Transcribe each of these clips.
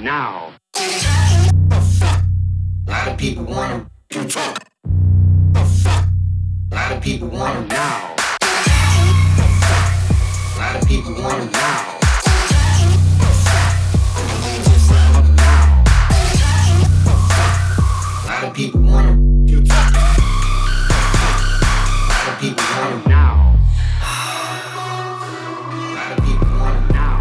now. A lot of people want them. A lot of people want them Now. A lot of people want them Now. A lot of people want them A lot of people want them Now. A lot of people want them Now.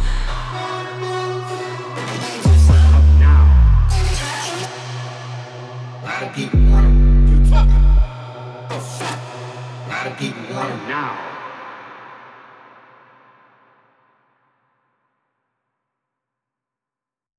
A lot of people want them A lot of people want them Now.